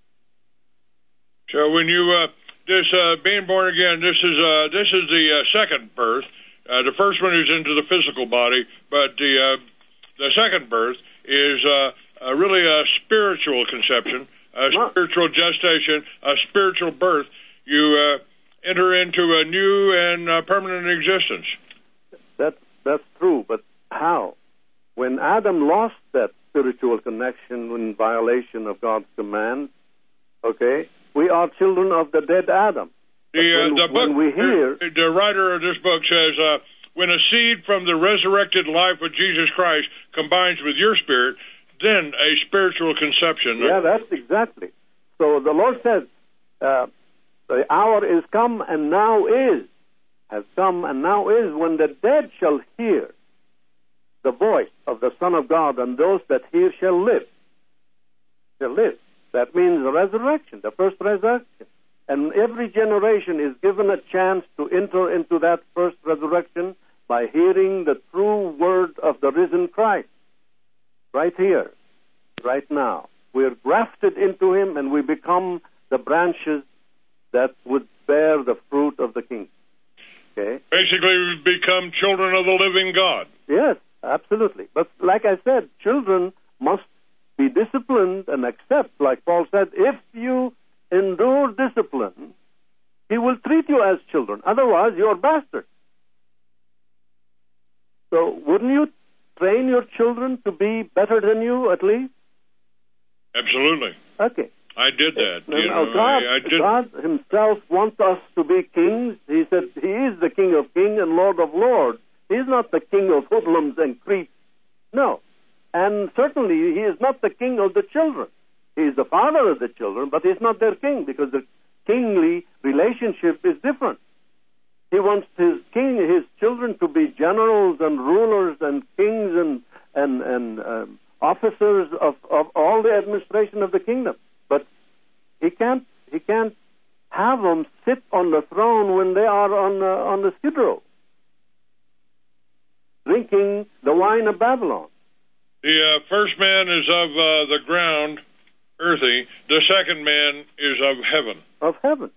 So when you, uh, this uh, being born again, this is uh, this is the uh, second birth. Uh, the first one is into the physical body, but the uh, the second birth is uh, uh, really a spiritual conception, a What? spiritual gestation, a spiritual birth. You uh, enter into a new and uh, permanent existence. That, that's true, but how? When Adam lost that spiritual connection in violation of God's command, okay, we are children of the dead Adam. The, when, uh, the when book, we hear... the, the writer of this book says, uh, when a seed from the resurrected life of Jesus Christ combines with your spirit, then a spiritual conception. Yeah, that's exactly. So the Lord says, uh, the hour is come and now is, has come and now is, when the dead shall hear the voice of the Son of God, and those that hear shall live. Shall live. That means the resurrection, the first resurrection. And every generation is given a chance to enter into that first resurrection by hearing the true word of the risen Christ. Right here, right now. We're grafted into him, and we become the branches that would bear the fruit of the kingdom. Okay? Basically, we become children of the living God. Yes, absolutely. But like I said, children must be disciplined and accept, like Paul said, if you endure discipline, he will treat you as children. Otherwise, you're bastards. So wouldn't you train your children to be better than you, at least? Absolutely. Okay. I did that. Now, You know, God, I, I did. God himself wants us to be kings. He said he is the King of kings and Lord of lords. He's not the king of hoodlums and creeps. No. And certainly he is not the king of the children. He's the father of the children, but he's not their king, because the kingly relationship is different. He wants his king, his children, to be generals and rulers and kings and and and um, officers of, of all the administration of the kingdom. But he can't he can't have them sit on the throne when they are on uh, on the skid row, drinking the wine of Babylon. The uh, first man is of uh, the ground, earthy. The second man is of heaven. Of heaven.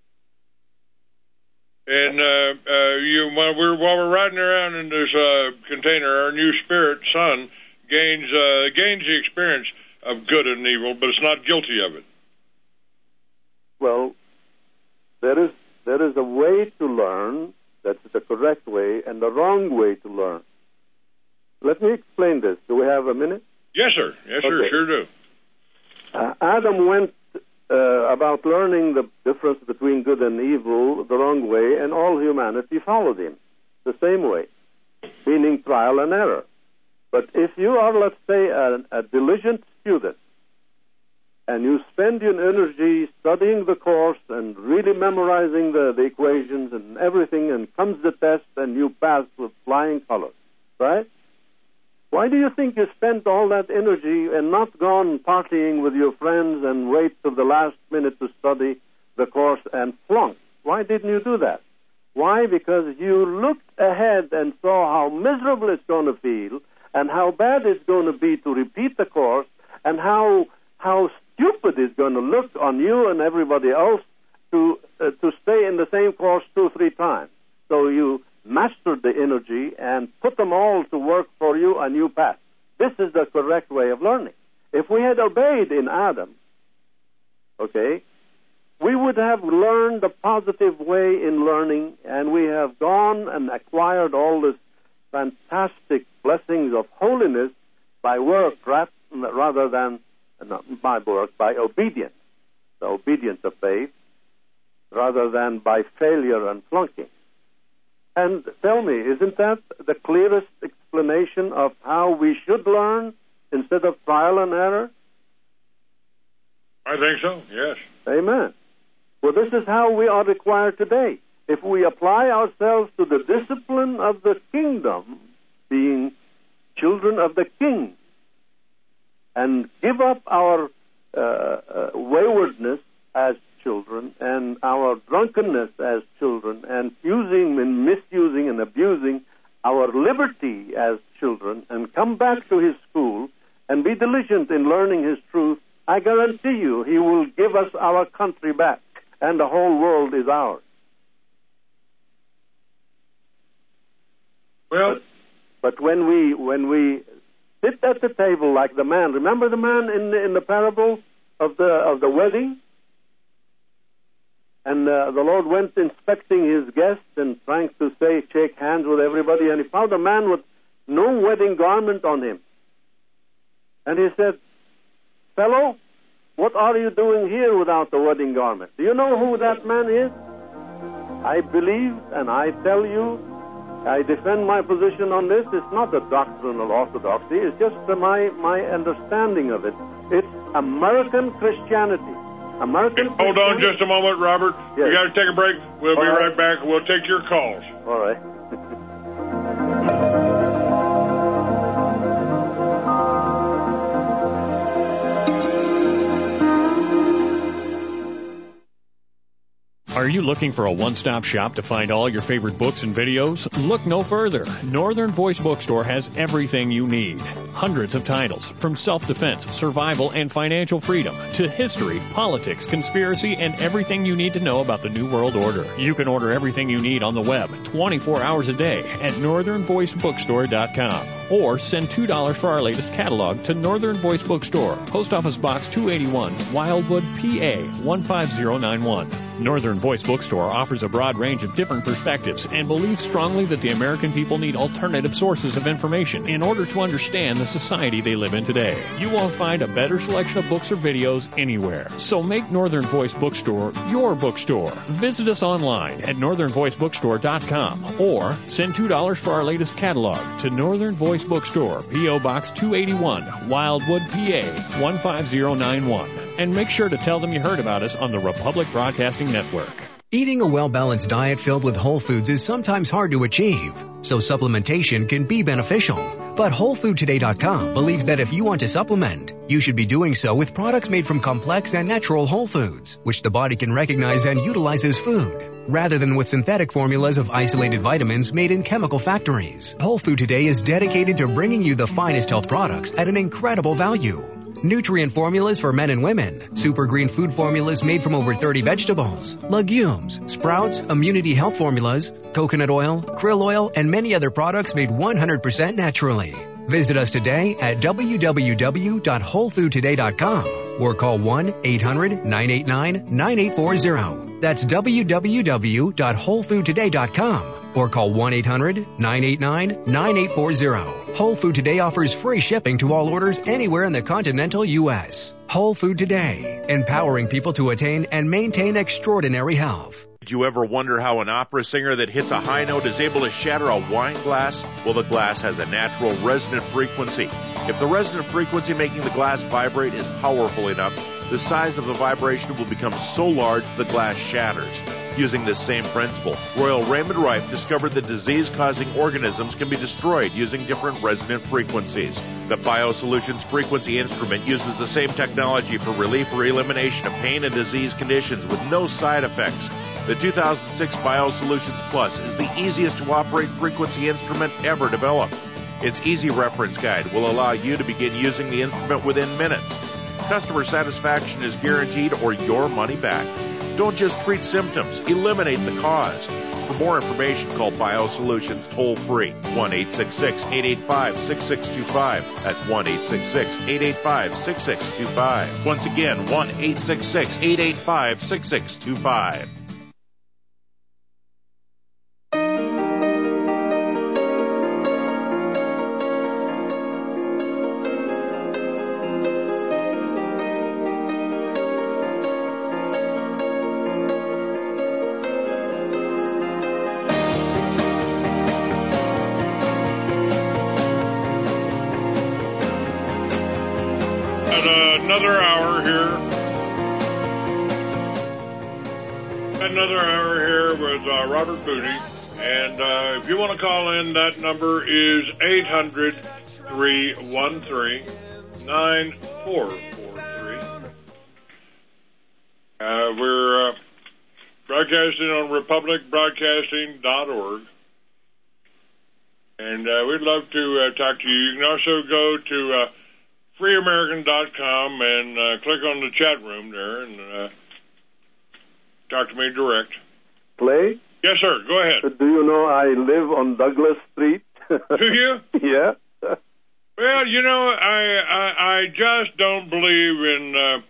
And uh, uh, you, while we're while we're riding around in this uh, container, our new spirit, son, gains uh, gains the experience of good and evil, but it's not guilty of it. Well, there is there is a way to learn that's the correct way, and the wrong way to learn. Let me explain this. Do we have a minute? Yes, sir. Yes, sir. Okay. Sure do. Uh, Adam went uh, about learning the difference between good and evil the wrong way, and all humanity followed him the same way, meaning trial and error. But if you are, let's say, a, a diligent student, and you spend your energy studying the course and really memorizing the, the equations and everything, and comes the test and you pass with flying colors, right? Why do you think you spent all that energy and not gone partying with your friends and wait till the last minute to study the course and flunk? Why didn't you do that? Why? Because you looked ahead and saw how miserable it's going to feel, and how bad it's going to be to repeat the course, and how how stupid it's going to look on you and everybody else to uh, to stay in the same course two, three times. So you mastered the energy and put them all to work for you, and you passed. This is the correct way of learning. If we had obeyed in Adam, okay, we would have learned the positive way in learning, and we have gone and acquired all this fantastic blessings of holiness by work rather than, not by work, by obedience, the obedience of faith, rather than by failure and flunking. And tell me, isn't that the clearest explanation of how we should learn instead of trial and error? I think so, yes. Amen. Well, this is how we are required today. If we apply ourselves to the discipline of the kingdom, being children of the king, and give up our uh, uh, waywardness as children and our drunkenness as children, and using and misusing and abusing our liberty as children and come back to his school and be diligent in learning his truth, I guarantee you he will give us our country back, and the whole world is ours. Well, but, but when we when we sit at the table like the man, remember the man in the, in the parable of the of the wedding, and uh, the Lord went inspecting his guests and trying to say shake hands with everybody, and he found a man with no wedding garment on him, and he said, "Fellow, what are you doing here without the wedding garment?" Do you know who that man is? I believe, and I tell you, I defend my position on this. It's not a doctrinal orthodoxy. It's just my, my understanding of it. It's American Christianity. American Hold Christianity. on just a moment, Robert. Yes. We got to take a break. We'll All be right. right back. We'll take your calls. All right. Are you looking for a one-stop shop to find all your favorite books and videos? Look no further. Northern Voice Bookstore has everything you need. Hundreds of titles, from self-defense, survival, and financial freedom, to history, politics, conspiracy, and everything you need to know about the New World Order. You can order everything you need on the web, twenty-four hours a day, at northern voice bookstore dot com. Or send two dollars for our latest catalog to Northern Voice Bookstore, Post Office Box two eighty-one, Wildwood, P A one five zero nine one. Northern Voice Bookstore offers a broad range of different perspectives and believes strongly that the American people need alternative sources of information in order to understand the society they live in today. You won't find a better selection of books or videos anywhere. So make Northern Voice Bookstore your bookstore. Visit us online at northern voice bookstore dot com or send two dollars for our latest catalog to Northern Voice Bookstore, P O Box two eighty-one, Wildwood, P A one five zero nine one. And make sure to tell them you heard about us on the Republic Broadcasting Network. Eating a well-balanced diet filled with whole foods is sometimes hard to achieve, so supplementation can be beneficial. But whole food today dot com believes that if you want to supplement, you should be doing so with products made from complex and natural whole foods, which the body can recognize and utilize as food, rather than with synthetic formulas of isolated vitamins made in chemical factories. Whole Food Today is dedicated to bringing you the finest health products at an incredible value. Nutrient formulas for men and women, super green food formulas made from over thirty vegetables, legumes, sprouts, immunity health formulas, coconut oil, krill oil, and many other products made one hundred percent naturally. Visit us today at w w w dot whole food today dot com or call one eight hundred nine eight nine nine eight four zero. That's w w w dot whole food today dot com or call one eight hundred nine eight nine nine eight four zero. Whole Food Today offers free shipping to all orders anywhere in the continental U S. Whole Food Today, empowering people to attain and maintain extraordinary health. Did you ever wonder how an opera singer that hits a high note is able to shatter a wine glass? Well, the glass has a natural resonant frequency. If the resonant frequency making the glass vibrate is powerful enough, the size of the vibration will become so large the glass shatters. Using this same principle, Royal Raymond Rife discovered that disease-causing organisms can be destroyed using different resonant frequencies. The BioSolutions frequency instrument uses the same technology for relief or elimination of pain and disease conditions with no side effects. The two thousand six BioSolutions Plus is the easiest to operate frequency instrument ever developed. Its easy reference guide will allow you to begin using the instrument within minutes. Customer satisfaction is guaranteed or your money back. Don't just treat symptoms, eliminate the cause. For more information, call BioSolutions toll-free, one eight six six, eight eight five, six six two five. That's one eight six six, eight eight five, six six two five. Once again, one eight six six, eight eight five, six six two five. Another hour here. Another hour here with uh, Robert Booty. And uh, if you want to call in, that number is eight hundred, three one three, nine four four three. Uh, we're uh, broadcasting on republic broadcasting dot org. And uh, we'd love to uh, talk to you. You can also go to uh, free american dot com and uh, click on the chat room there and uh, talk to me direct. Clay? Yes, sir. Go ahead. Do you know I live on Douglas Street? Do you? Yeah. Well, you know, I I, I just don't believe in uh,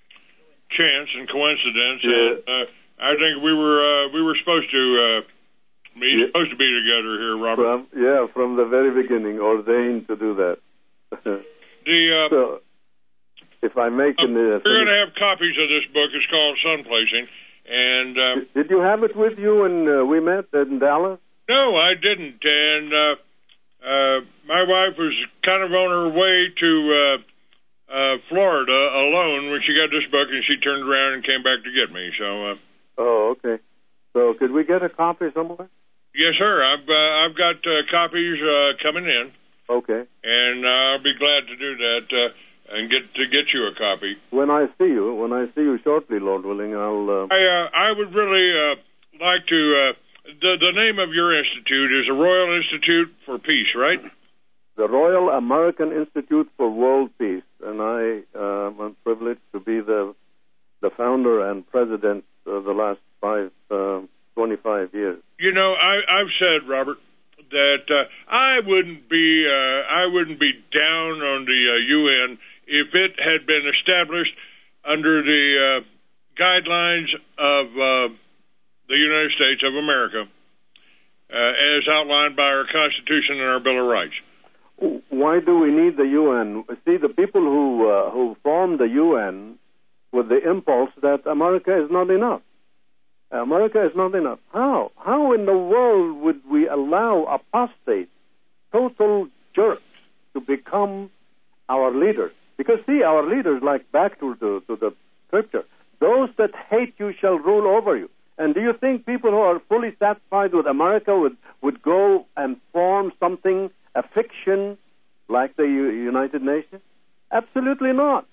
chance and coincidence. Yeah. And, uh, I think we were uh, we were supposed to uh, be Yeah. supposed to be together here, Robert. From, yeah, from the very beginning, ordained to do that. The uh, So, if I make uh, an... we're Uh, going to have copies of this book. It's called Sun Placing, and uh, Did you have it with you when uh, we met in Dallas? no, I didn't. And uh, uh, my wife was kind of on her way to uh, uh, Florida alone when she got this book, and she turned around and came back to get me. So, uh, Oh, okay. So could we get a copy somewhere? yes, sir. I've uh, I've got uh, copies uh, coming in, Okay. and uh, I'll be glad to do that uh, and get to get you a copy. When I see you, when I see you shortly, Lord willing, I'll... Uh, I uh, I would really uh, like to. Uh, the the name of your institute is the Royal Institute for Peace, right? the Royal American Institute for World Peace, and I uh, am privileged to be the the founder and president of the last five, uh, twenty-five years. You know, I, I've said, Robert, that uh, I wouldn't be uh, I wouldn't be down on the uh, U N if it had been established under the uh, guidelines of uh, the United States of America, uh, as outlined by our Constitution and our Bill of Rights. Why do we need the U N? See, the people who uh, who formed the U N with the impulse that America is not enough. America is not enough. How? How in the world would we allow apostates, total jerks, to become our leaders? Because, see, our leaders, like back to the, to the scripture, those that hate you shall rule over you. And do you think people who are fully satisfied with America would, would go and form something, a fiction, like the U- United Nations? Absolutely not.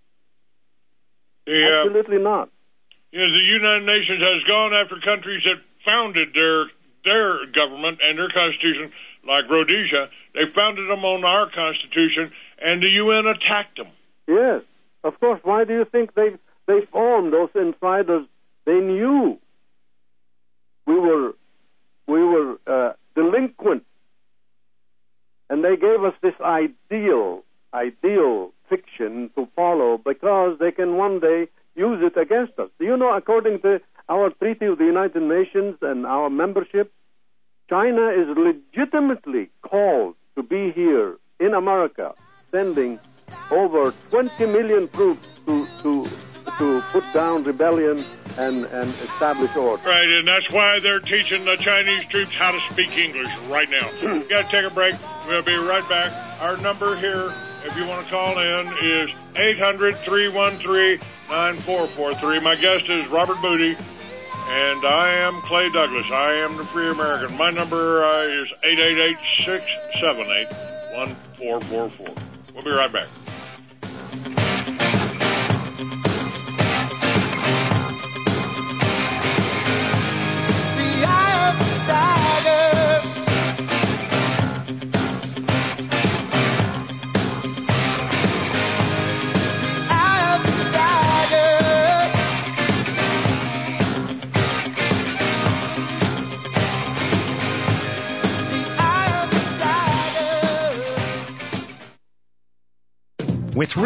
The, uh, Absolutely not. You know, the United Nations has gone after countries that founded their their government and their constitution, like Rhodesia. They founded them on our constitution, and the U N attacked them. Yes, of course. Why do you think they they formed those insiders? They knew we were we were uh, delinquent, and they gave us this ideal ideal fiction to follow because they can one day use it against us. Do you know, according to our Treaty of the United Nations and our membership, China is legitimately called to be here in America, sending over twenty million troops to to to put down rebellion and, and establish order. Right, and that's why they're teaching the Chinese troops how to speak English right now. We've got to take a break. We'll be right back. Our number here, if you want to call in, is eight hundred, three one three, nine four four three. My guest is Robert Moody, and I am Clay Douglas. I am the Free American. My number uh, is eight eight eight, six seven eight, one four four four. We'll be right back. With